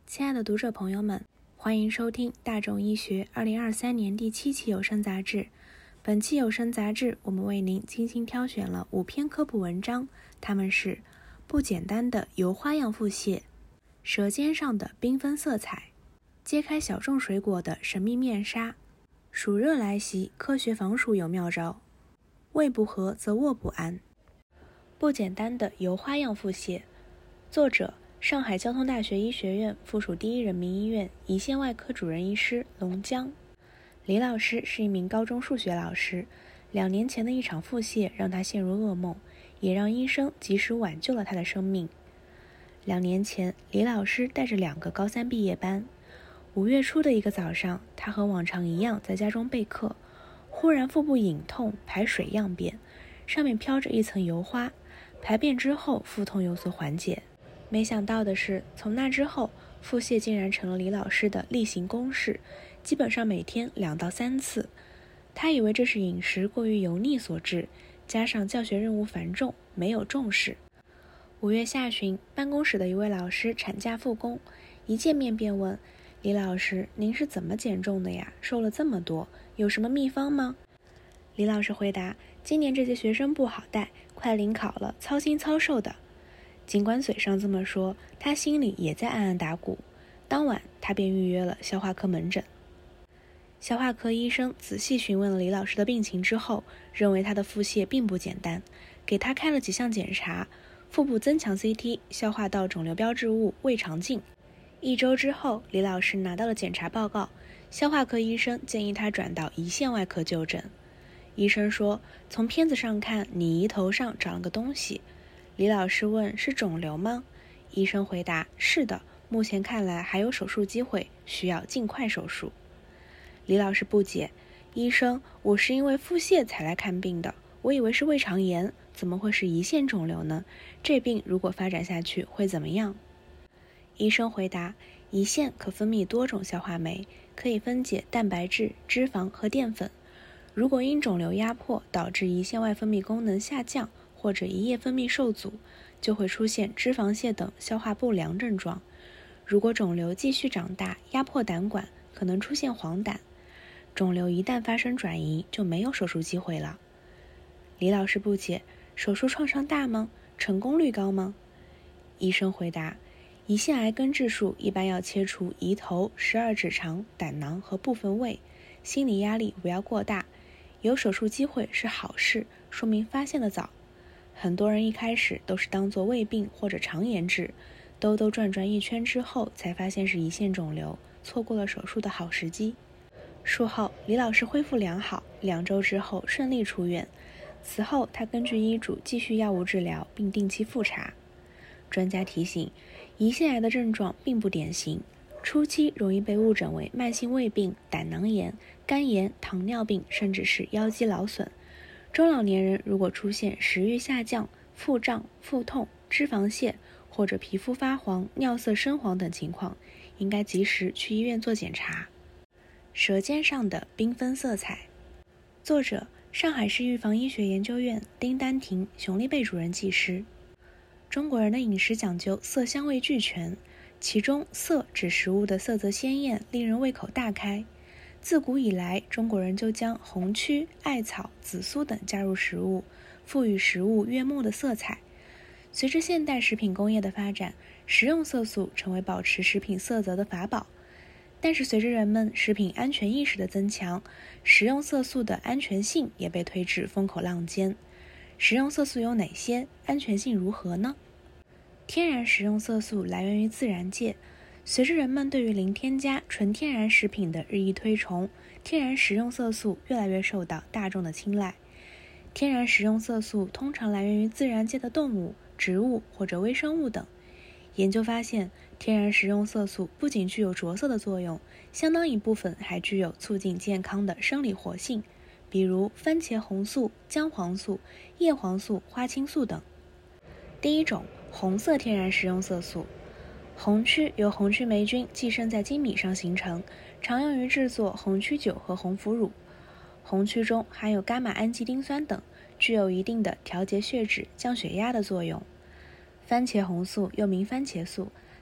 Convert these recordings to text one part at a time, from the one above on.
亲爱的读者朋友们，欢迎收听大众医学2023年第7期有声杂志。本期有声杂志，我们为您精心挑选了5篇科普文章，它们是不简单的油花样腹泻、舌尖上的缤纷色彩、揭开小众水果的神秘面纱、暑热来袭，科学防暑有妙招，胃不和则卧不安。不简单的油花样腹泻，作者上海交通大学医学院附属第一人民医院胰腺外科主任医师龙江。李老师是一名高中数学老师，2年前的一场腹泻让他陷入噩梦，也让医生及时挽救了他的生命。2年前，李老师带着2个高3毕业班，5月初的一个早上，他和往常一样在家中备课，忽然腹部隐痛，排水样便，上面飘着一层油花，排便之后腹痛有所缓解。没想到的是，从那之后，腹泻竟然成了李老师的例行公事，基本上每天2到3次。他以为这是饮食过于油腻所致，加上教学任务繁重，没有重视。5月下旬，办公室的一位老师产假复工，一见面便问：“李老师，您是怎么减重的呀？瘦了这么多，有什么秘方吗？”李老师回答：“今年这些学生不好带，快临考了，操心操瘦的。”尽管嘴上这么说，他心里也在暗暗打鼓。当晚，他便预约了消化科门诊。消化科医生仔细询问了李老师的病情之后，认为他的腹泻并不简单，给他开了几项检查：腹部增强 CT、消化道肿瘤标志物、胃肠镜。1周之后，李老师拿到了检查报告，消化科医生建议他转到胰腺外科就诊。医生说：“从片子上看，你胰头上长了个东西。”李老师问：“是肿瘤吗？”医生回答：“是的，目前看来还有手术机会，需要尽快手术。”李老师不解：“医生，我是因为腹泻才来看病的，我以为是胃肠炎，怎么会是胰腺肿瘤呢？这病如果发展下去会怎么样？”医生回答：“胰腺可分泌多种消化酶，可以分解蛋白质、脂肪和淀粉。如果因肿瘤压迫导致胰腺外分泌功能下降，或者胰液分泌受阻，就会出现脂肪泻等消化不良症状。如果肿瘤继续长大，压迫胆管，可能出现黄疸。肿瘤一旦发生转移，就没有手术机会了。”李老师不解：“手术创伤大吗？成功率高吗？”医生回答：“胰腺癌根治术一般要切除胰头、12指肠、胆囊和部分胃，心理压力不要过大，有手术机会是好事，说明发现的早。很多人一开始都是当作胃病或者肠炎治，兜兜转转一圈之后才发现是胰腺肿瘤，错过了手术的好时机。”术后，李老师恢复良好，2周之后顺利出院。此后，他根据医嘱继续药物治疗，并定期复查。专家提醒，胰腺癌的症状并不典型，初期容易被误诊为慢性胃病、胆囊炎、肝炎、糖尿病，甚至是腰肌劳损。中老年人如果出现食欲下降、腹胀、腹痛、脂肪泻或者皮肤发黄、尿色深黄等情况，应该及时去医院做检查。舌尖上的缤纷色彩，作者上海市预防医学研究院丁丹婷、熊立贝主任技师。中国人的饮食讲究色香味俱全，其中色指食物的色泽鲜艳，令人胃口大开。自古以来，中国人就将红曲、艾草、紫苏等加入食物，赋予食物悦目的色彩。随着现代食品工业的发展，食用色素成为保持食品色泽的法宝。但是随着人们食品安全意识的增强，食用色素的安全性也被推至风口浪尖。食用色素有哪些？安全性如何呢？天然食用色素来源于自然界。随着人们对于零添加、纯天然食品的日益推崇，天然食用色素越来越受到大众的青睐。天然食用色素通常来源于自然界的动物、植物或者微生物等。研究发现，天然食用色素不仅具有着色的作用，相当一部分还具有促进健康的生理活性，比如番茄红素、姜黄素、叶黄素、花青素等。第一种，红色天然食用色素。红曲由红曲霉菌寄生在精米上形成，常用于制作红曲酒和红腐乳。红曲中含有伽马氨基丁酸等，具有一定的调节血脂、降血压的作用。番茄红素又名番茄素，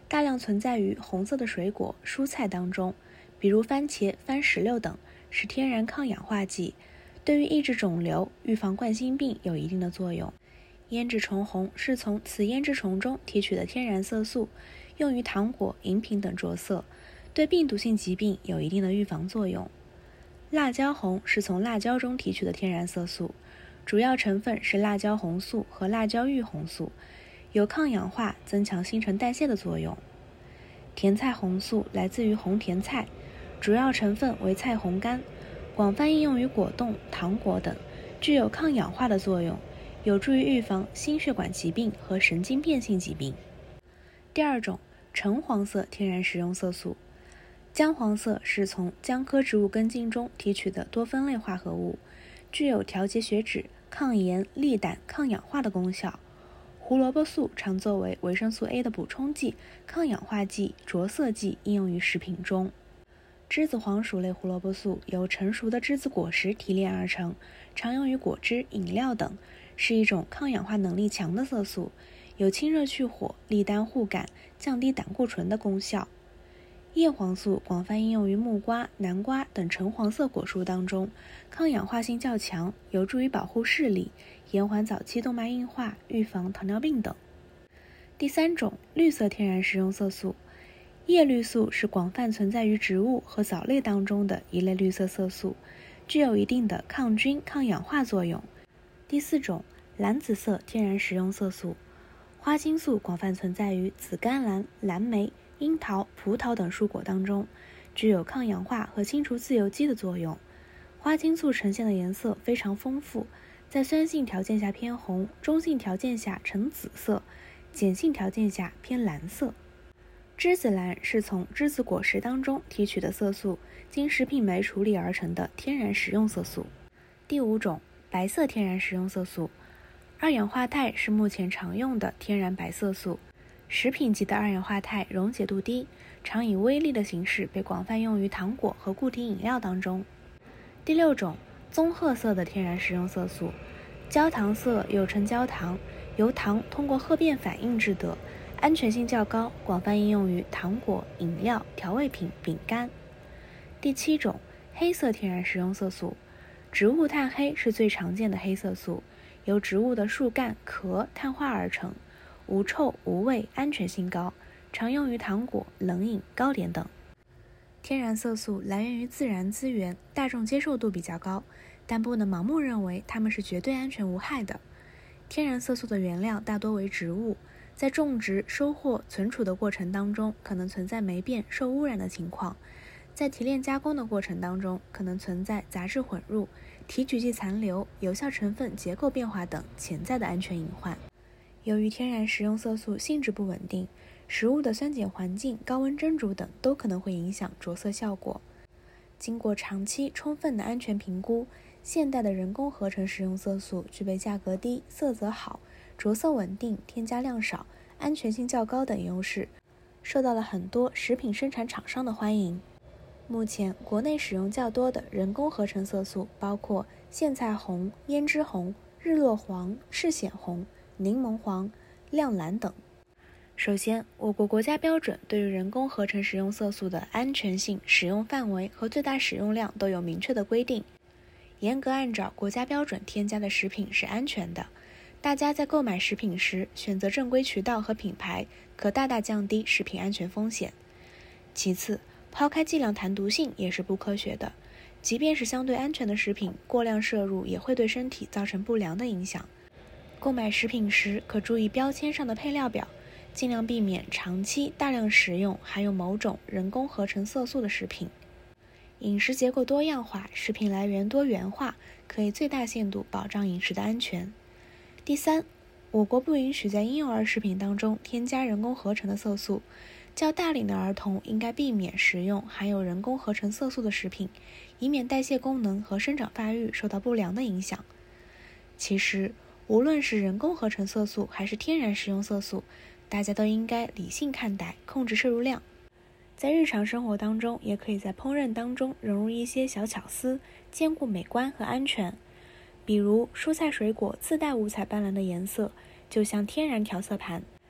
大量存在于红色的水果、蔬菜当中，比如番茄、番石榴等，是天然抗氧化剂，对于抑制肿瘤、预防冠心病有一定的作用。胭脂虫红是从此胭脂虫中提取的天然色素，用于糖果、饮品等着色，对病毒性疾病有一定的预防作用。辣椒红是从辣椒中提取的天然色素，主要成分是辣椒红素和辣椒玉红素，有抗氧化、增强新陈代谢的作用。甜菜红素来自于红甜菜，主要成分为菜红苷，广泛应用于果冻、糖果等，具有抗氧化的作用，有助于预防心血管疾病和神经变性疾病。第二种，橙黄色天然食用色素。姜黄色是从姜科植物根茎中提取的多酚类化合物，具有调节血脂、抗炎、利胆、抗氧化的功效。胡萝卜素常作为维生素 A 的补充剂、抗氧化剂、着色剂应用于食品中。栀子黄属类胡萝卜素由成熟的栀子果实提炼而成，常用于果汁、饮料等，是一种抗氧化能力强的色素，有清热去火、利胆护肝、降低胆固醇的功效。叶黄素广泛应用于木瓜、南瓜等橙黄色果蔬当中，抗氧化性较强，有助于保护视力，延缓早期动脉硬化，预防糖尿病等。第三种，绿色天然食用色素。叶绿素是广泛存在于植物和藻类当中的一类绿色色素，具有一定的抗菌、抗氧化作用。第四种，蓝紫色天然食用色素。花青素广泛存在于紫甘蓝、蓝莓、樱桃、葡萄等蔬果当中，具有抗氧化和清除自由基的作用。花青素呈现的颜色非常丰富，在酸性条件下偏红，中性条件下呈紫色，碱性条件下偏蓝色。栀子蓝是从栀子果实当中提取的色素，经食品酶处理而成的天然食用色素。第五种，白色天然食用色素。二氧化钛是目前常用的天然白色素，食品级的二氧化钛溶解度低，常以微粒的形式被广泛用于糖果和固体饮料当中。第六种，棕褐色的天然食用色素。焦糖色又称焦糖，由糖通过褐变反应制得，安全性较高，广泛应用于糖果、饮料、调味品、饼干。第七种，黑色天然食用色素。植物炭黑是最常见的黑色素，由植物的树干、壳碳化而成，无臭无味，安全性高，常用于糖果、冷饮、糕点等。天然色素来源于自然资源，大众接受度比较高，但不能盲目认为它们是绝对安全无害的。天然色素的原料大多为植物，在种植、收获、存储的过程当中，可能存在霉变、受污染的情况；在提炼加工的过程当中，可能存在杂质混入、提取剂残留、有效成分结构变化等潜在的安全隐患。由于天然食用色素性质不稳定，食物的酸碱环境、高温蒸煮等都可能会影响着色效果。经过长期充分的安全评估，现代的人工合成食用色素具备价格低、色泽好、着色稳定、添加量少、安全性较高等优势，受到了很多食品生产厂商的欢迎。目前国内使用较多的人工合成色素包括苋菜红、胭脂红、日落黄、赤藓红、柠檬黄、亮蓝等。首先，我国国家标准对于人工合成食用色素的安全性、使用范围和最大使用量都有明确的规定，严格按照国家标准添加的食品是安全的。大家在购买食品时，选择正规渠道和品牌，可大大降低食品安全风险。其次，抛开剂量谈毒性也是不科学的，即便是相对安全的食品，过量摄入也会对身体造成不良的影响。购买食品时，可注意标签上的配料表，尽量避免长期大量食用含有某种人工合成色素的食品。饮食结构多样化，食品来源多元化，可以最大限度保障饮食的安全。第三，我国不允许在婴幼儿食品当中添加人工合成的色素，较大龄的儿童应该避免食用含有人工合成色素的食品，以免代谢功能和生长发育受到不良的影响。其实，无论是人工合成色素还是天然食用色素，大家都应该理性看待，控制摄入量。在日常生活当中，也可以在烹饪当中融入一些小巧思，兼顾美观和安全。比如蔬菜水果自带五彩斑斓的颜色，就像天然调色盘，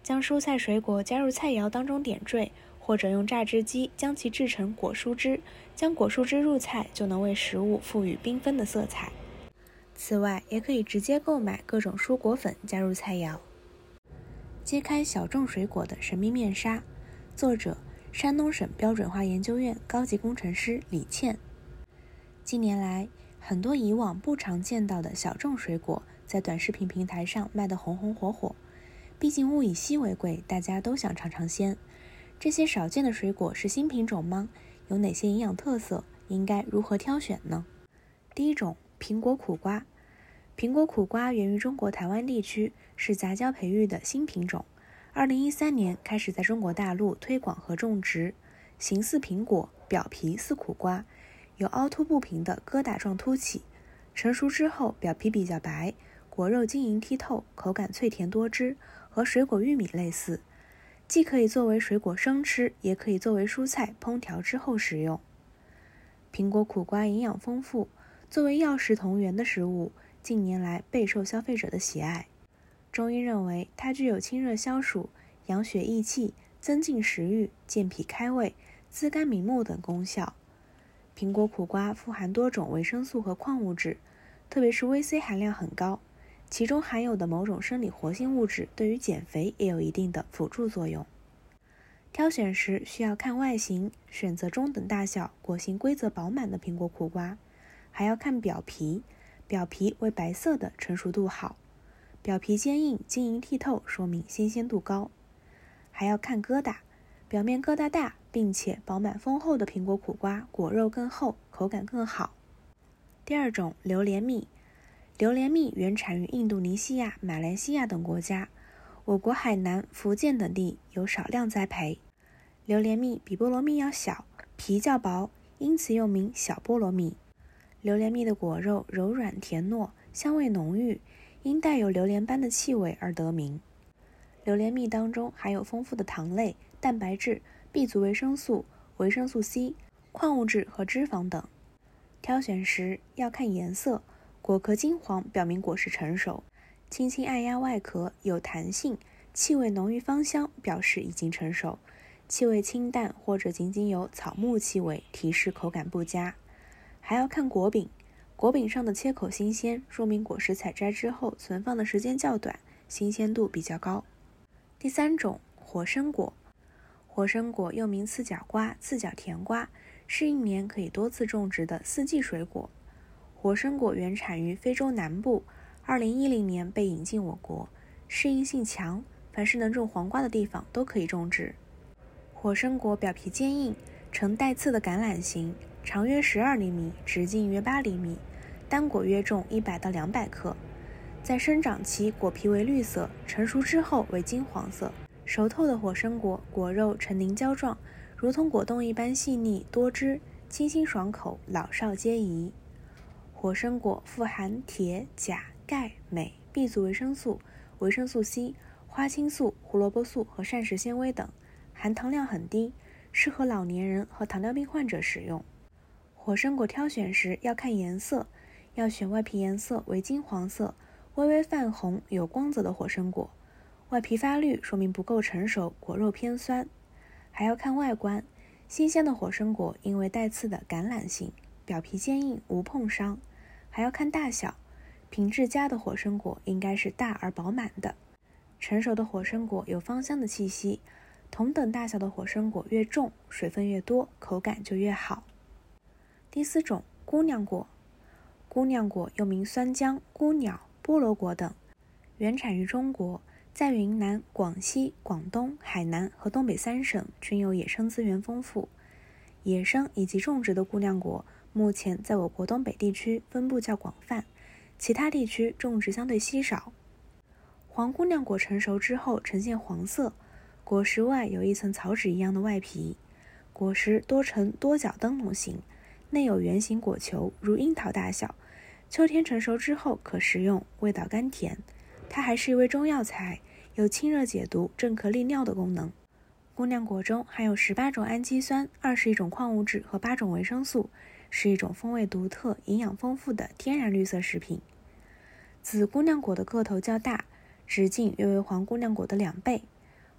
将蔬菜水果加入菜肴当中点缀，或者用榨汁机将其制成果蔬汁，将果蔬汁入菜就能为食物赋予缤纷的色彩。此外，也可以直接购买各种蔬果粉加入菜肴。揭开小众水果的神秘面纱，作者：山东省标准化研究院高级工程师李倩。近年来，很多以往不常见到的小众水果在短视频平台上卖得红红火火。毕竟物以稀为贵，大家都想尝尝鲜。这些少见的水果是新品种吗？有哪些营养特色？应该如何挑选呢？第一种，苹果苦瓜。苹果苦瓜源于中国台湾地区，是杂交培育的新品种。2013年开始在中国大陆推广和种植，形似苹果，表皮似苦瓜，有凹凸不平的疙瘩状凸起。成熟之后，表皮比较白，果肉晶莹剔透，口感脆甜多汁，和水果玉米类似。既可以作为水果生吃，也可以作为蔬菜烹调之后食用。苹果苦瓜营养丰富，作为药食同源的食物，近年来备受消费者的喜爱。中医认为它具有清热消暑、养血益气、增进食欲、健脾开胃、滋肝明目等功效。苹果苦瓜富含多种维生素和矿物质，特别是 VC 含量很高，其中含有的某种生理活性物质对于减肥也有一定的辅助作用。挑选时需要看外形，选择中等大小、果形规则饱满的苹果苦瓜，还要看表皮，表皮为白色的成熟度好，表皮坚硬、晶莹剔透，说明新鲜度高。还要看疙瘩，表面疙瘩大并且饱满丰厚的苹果苦瓜，果肉更厚，口感更好。第二种，榴莲蜜。榴莲蜜原产于印度尼西亚、马来西亚等国家，我国海南、福建等地有少量栽培。榴莲蜜比菠萝蜜要小，皮较薄，因此又名小菠萝蜜。榴莲蜜的果肉柔软甜糯，香味浓郁，因带有榴莲般的气味而得名。榴莲蜜当中含有丰富的糖类、蛋白质、B 族维生素、维生素 C、矿物质和脂肪等。挑选时要看颜色，果壳金黄表明果实成熟，轻轻按压外壳有弹性，气味浓郁芳香表示已经成熟，气味清淡或者仅仅有草木气味提示口感不佳。还要看果柄，果柄上的切口新鲜，说明果实采摘之后存放的时间较短，新鲜度比较高。第三种，火参果。火参果又名刺角瓜、刺角甜瓜，是一年可以多次种植的四季水果。火参果原产于非洲南部，2010年被引进我国，适应性强，凡是能种黄瓜的地方都可以种植。火参果表皮坚硬，呈带刺的橄榄形，长约12厘米，直径约8厘米，单果约重100到200克。在生长期，果皮为绿色，成熟之后为金黄色。熟透的火参果，果肉呈凝胶状，如同果冻一般细腻多汁，清新爽口，老少皆宜。火参果富含铁、钾、钙、镁、B 族维生素、维生素 C、花青素、胡萝卜素和膳食纤维等，含糖量很低，适合老年人和糖尿病患者食用。火参果挑选时要看颜色，要选外皮颜色为金黄色、微微泛红、有光泽的火参果，外皮发绿说明不够成熟，果肉偏酸。还要看外观，新鲜的火参果因为带刺的橄榄形，表皮坚硬，无碰伤。还要看大小，品质佳的火参果应该是大而饱满的。成熟的火参果有芳香的气息，同等大小的火参果越重，水分越多，口感就越好。第四种，姑娘果。姑娘果又名酸浆、姑鸟、菠萝果等，原产于中国，在云南、广西、广东、海南和东北3省均有野生资源丰富。野生以及种植的姑娘果目前在我国东北地区分布较广泛，其他地区种植相对稀少。黄姑娘果成熟之后呈现黄色，果实外有一层草纸一样的外皮，果实多呈多角灯笼形，内有圆形果球，如樱桃大小，秋天成熟之后可食用，味道甘甜。它还是一味中药材，有清热解毒、镇咳利尿的功能。姑娘果中含有18种氨基酸、21种矿物质和8种维生素，是一种风味独特、营养丰富的天然绿色食品。紫姑娘果的个头较大，直径约为黄姑娘果的2倍。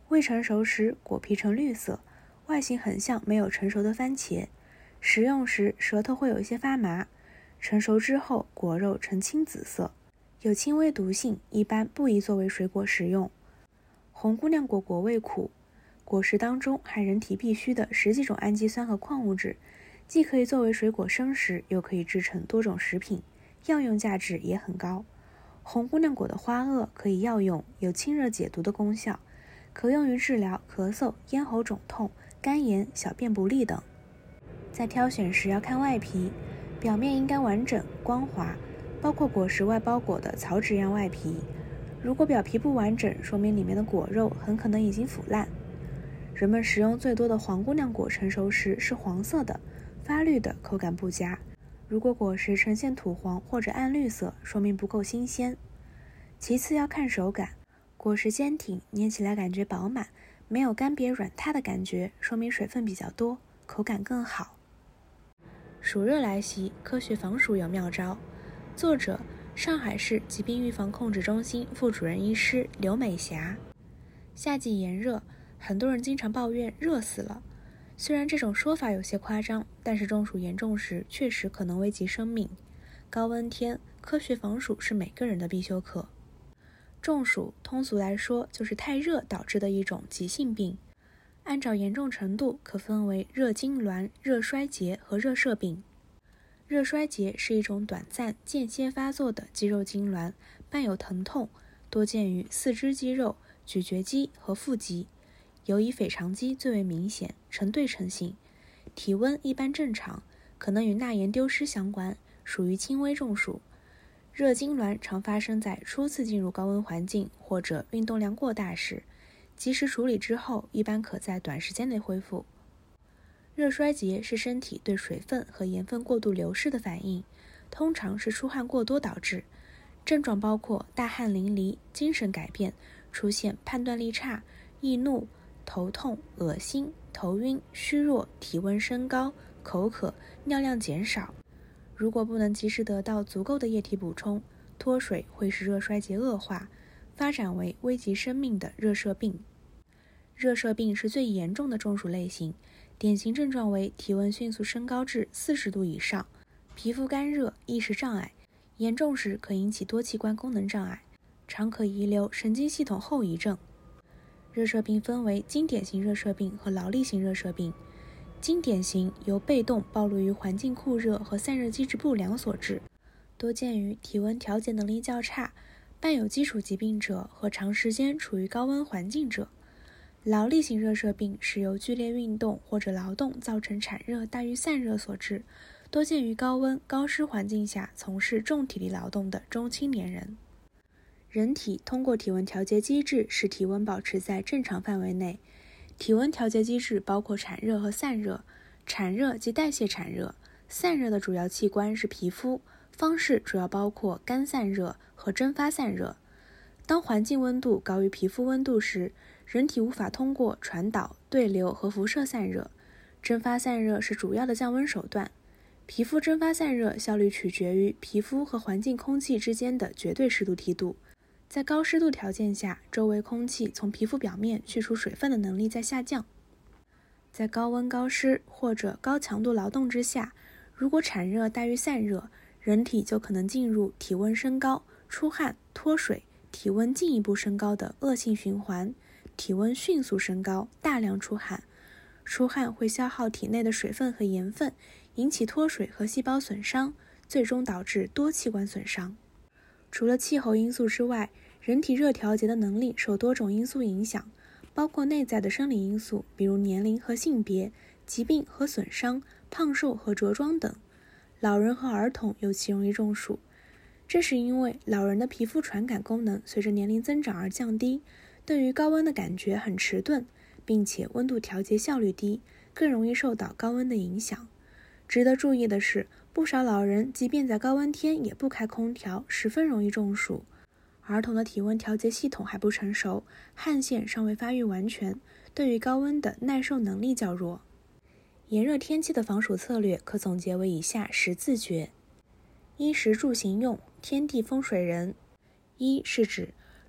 未成熟时果皮呈绿色，外形很像没有成熟的番茄，食用时舌头会有一些发麻，成熟之后果肉呈青紫色，有轻微毒性，一般不宜作为水果食用。红姑娘果果味苦，果实当中含人体必需的10几种氨基酸和矿物质，既可以作为水果生食，又可以制成多种食品，药用价值也很高。红姑娘果的花萼可以药用，有清热解毒的功效，可用于治疗咳嗽、咽喉肿痛、肝炎、小便不利等。在挑选时要看外皮，表面应该完整光滑，包括果实外包裹的草纸样外皮。如果表皮不完整，说明里面的果肉很可能已经腐烂。人们食用最多的黄姑娘果成熟时是黄色的，发绿的，口感不佳。如果果实呈现土黄或者暗绿色，说明不够新鲜。其次要看手感，果实坚挺，捏起来感觉饱满，没有干瘪软塌的感觉，说明水分比较多，口感更好。暑热来袭，科学防暑有妙招。作者：上海市疾病预防控制中心副主任医师刘美霞。夏季炎热，很多人经常抱怨热死了。虽然这种说法有些夸张，但是中暑严重时确实可能危及生命。高温天，科学防暑是每个人的必修课。中暑，通俗来说就是太热导致的一种急性病。按照严重程度，可分为热痉挛、热衰竭和热射病。热衰竭是一种短暂间歇发作的肌肉痉挛，伴有疼痛，多见于四肢肌肉、咀嚼肌和腹肌。尤以腓肠肌最为明显，呈对称性，体温一般正常，可能与钠盐丢失相关，属于轻微中暑。热痉挛常发生在初次进入高温环境或者运动量过大时，及时处理之后，一般可在短时间内恢复。热衰竭是身体对水分和盐分过度流失的反应，通常是出汗过多导致，症状包括大汗淋漓、精神改变，出现判断力差、易怒、头痛、恶心、头晕、虚弱、体温升高、口渴、尿量减少。如果不能及时得到足够的液体补充，脱水会使热衰竭恶化，发展为危及生命的热射病。热射病是最严重的中暑类型，典型症状为体温迅速升高至40度以上，皮肤干热、意识障碍，严重时可引起多器官功能障碍，常可遗留神经系统后遗症。热射病分为经典型热射病和劳力型热射病。经典型由被动暴露于环境酷热和散热机制不良所致，多见于体温调节能力较差、伴有基础疾病者和长时间处于高温环境者。劳力型热射病是由剧烈运动或者劳动造成产热大于散热所致，多见于高温高湿环境下从事重体力劳动的中青年人。人体通过体温调节机制使体温保持在正常范围内。体温调节机制包括产热和散热，产热即代谢产热，散热的主要器官是皮肤，方式主要包括干散热和蒸发散热。当环境温度高于皮肤温度时，人体无法通过传导、对流和辐射散热，蒸发散热是主要的降温手段。皮肤蒸发散热效率取决于皮肤和环境空气之间的绝对湿度梯度。在高湿度条件下，周围空气从皮肤表面去除水分的能力在下降。在高温高湿或者高强度劳动之下，如果产热大于散热，人体就可能进入体温升高、出汗、脱水、体温进一步升高的恶性循环。体温迅速升高，大量出汗，出汗会消耗体内的水分和盐分，引起脱水和细胞损伤，最终导致多器官损伤。除了气候因素之外，人体热调节的能力受多种因素影响，包括内在的生理因素，比如年龄和性别、疾病和损伤、胖瘦和着装等。老人和儿童尤其容易中暑，这是因为老人的皮肤传感功能随着年龄增长而降低，对于高温的感觉很迟钝，并且温度调节效率低，更容易受到高温的影响。值得注意的是，不少老人即便在高温天也不开空调，十分容易中暑。儿童的体温调节系统还不成熟，汗腺尚未发育完全，对于高温的耐受能力较弱。炎热天气的防暑策略可总结为以下10字诀：衣食住行用，天地风水人。衣是指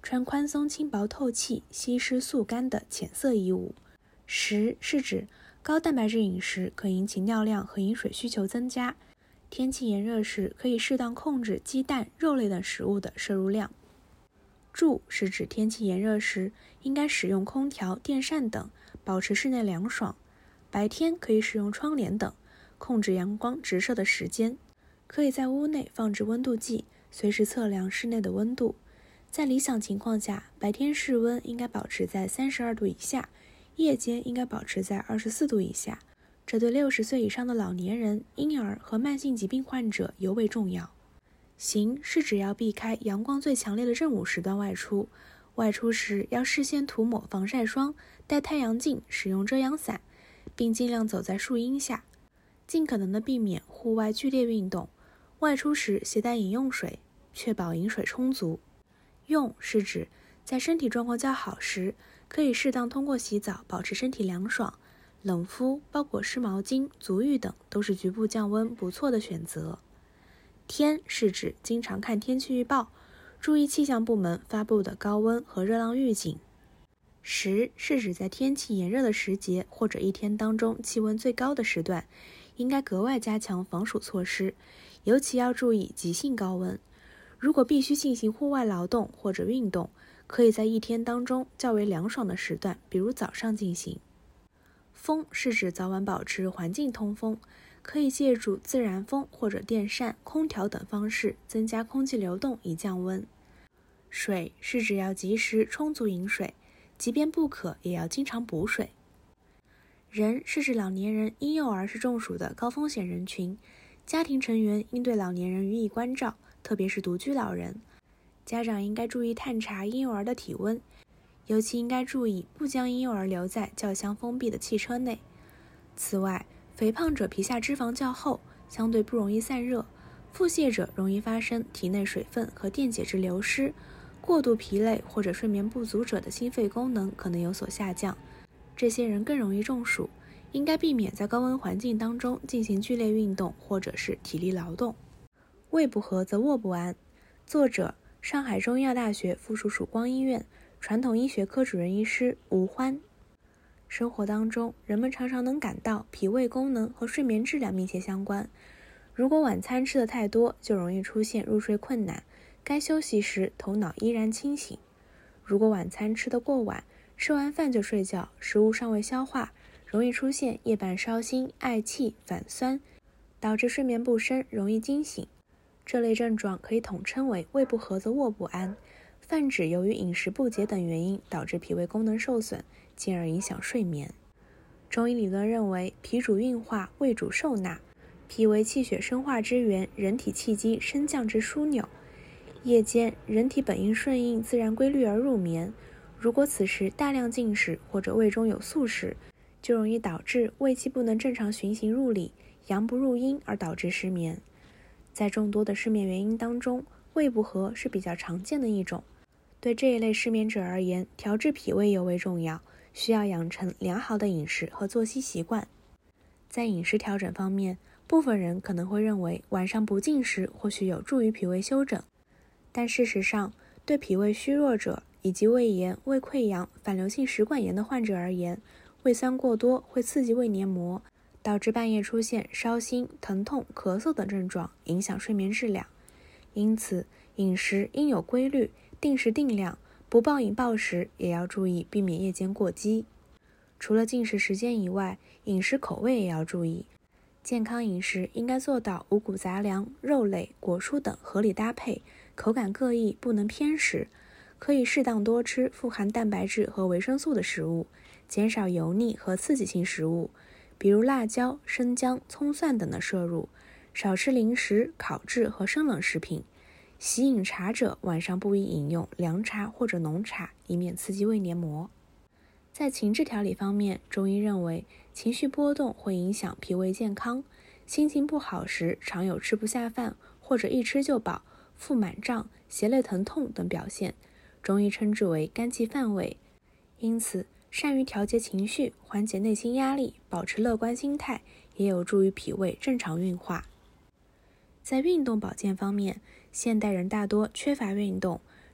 穿宽松轻薄透气、吸湿速干的浅色衣物。10是指高蛋白质饮食可引起尿量和饮水需求增加，天气炎热时可以适当控制鸡蛋、肉类等食物的摄入量。注是指天气炎热时应该使用空调、电扇等，保持室内凉爽。白天可以使用窗帘等，控制阳光直射的时间。可以在屋内放置温度计，随时测量室内的温度。在理想情况下，白天室温应该保持在32度以下，夜间应该保持在24度以下。这对60岁以上的老年人、婴儿和慢性疾病患者尤为重要。行是指要避开阳光最强烈的正午时段外出，外出时要事先涂抹防晒霜，戴太阳镜，使用遮阳伞，并尽量走在树荫下，尽可能的避免户外剧烈运动。外出时携带饮用水，确保饮水充足。用是指在身体状况较好时，可以适当通过洗澡保持身体凉爽，冷敷、包裹湿毛巾、足浴等都是局部降温不错的选择。天是指经常看天气预报，注意气象部门发布的高温和热浪预警。10是指在天气炎热的时节或者一天当中气温最高的时段，应该格外加强防暑措施，尤其要注意急性高温。如果必须进行户外劳动或者运动，可以在一天当中较为凉爽的时段，比如早上进行。风是指早晚保持环境通风，可以借助自然风或者电扇、空调等方式增加空气流动以降温。水是指要及时充足饮水，即便不渴也要经常补水。人是指老年人、婴幼儿是中暑的高风险人群，家庭成员应对老年人予以关照，特别是独居老人。家长应该注意探查婴幼儿的体温，尤其应该注意不将婴幼儿留在较箱封闭的汽车内。此外，肥胖者皮下脂肪较厚，相对不容易散热，腹泻者容易发生体内水分和电解质流失，过度疲累或者睡眠不足者的心肺功能可能有所下降，这些人更容易中暑，应该避免在高温环境当中进行剧烈运动或者是体力劳动。胃不和则卧不安。作者：上海中医药大学附属曙光医院传统医学科主任医师吴欢。生活当中，人们常常能感到脾胃功能和睡眠质量密切相关。如果晚餐吃得太多，就容易出现入睡困难，该休息时头脑依然清醒。如果晚餐吃得过晚，吃完饭就睡觉，食物尚未消化，容易出现夜半烧心、嗳气、反酸，导致睡眠不深，容易惊醒。这类症状可以统称为胃不和则卧不安，泛指由于饮食不节等原因导致脾胃功能受损，进而影响睡眠。中医理论认为，脾主运化，胃主受纳，脾为气血生化之源，人体气机升降之枢纽。夜间，人体本应顺应自然规律而入眠，如果此时大量进食或者胃中有宿食，就容易导致胃气不能正常循行入里，阳不入阴而导致失眠。在众多的失眠原因当中，胃不和是比较常见的一种。对这一类失眠者而言，调治脾胃尤为重要，需要养成良好的饮食和作息习惯。在饮食调整方面，部分人可能会认为晚上不进食或许有助于脾胃休整，但事实上，对脾胃虚弱者以及胃炎、胃溃疡、反流性食管炎的患者而言，胃酸过多会刺激胃黏膜，导致半夜出现烧心、疼痛、咳嗽等症状，影响睡眠质量。因此，饮食应有规律，定时定量，不暴饮暴食，也要注意避免夜间过饥。除了进食时间以外，饮食口味也要注意。健康饮食应该做到五谷杂粮、肉类、果蔬等合理搭配，口感各异，不能偏食。可以适当多吃富含蛋白质和维生素的食物，减少油腻和刺激性食物，比如辣椒、生姜、葱蒜等的摄入，少吃零食、烤制和生冷食品。喜饮茶者晚上不宜饮用凉茶或者浓茶，以免刺激胃黏膜。在情志调理方面，中医认为情绪波动会影响脾胃健康，心情不好时常有吃不下饭或者一吃就饱、腹满胀、胁肋疼痛等表现，中医称之为肝气犯胃。因此，善于调节情绪，缓解内心压力，保持乐观心态，也有助于脾胃正常运化。在运动保健方面，现代人大多缺乏运动，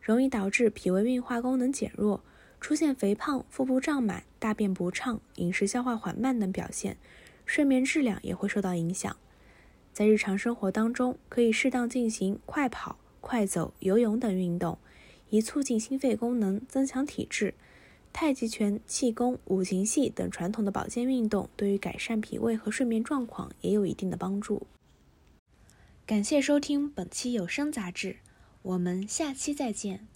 容易导致脾胃运化功能减弱，出现肥胖、腹部胀满、大便不畅、饮食消化缓慢等表现，睡眠质量也会受到影响。在日常生活当中，可以适当进行快跑、快走、游泳等运动，以促进心肺功能，增强体质。太极拳、气功、五行系等传统的保健运动对于改善脾胃和睡眠状况也有一定的帮助。感谢收听本期有声杂志，我们下期再见。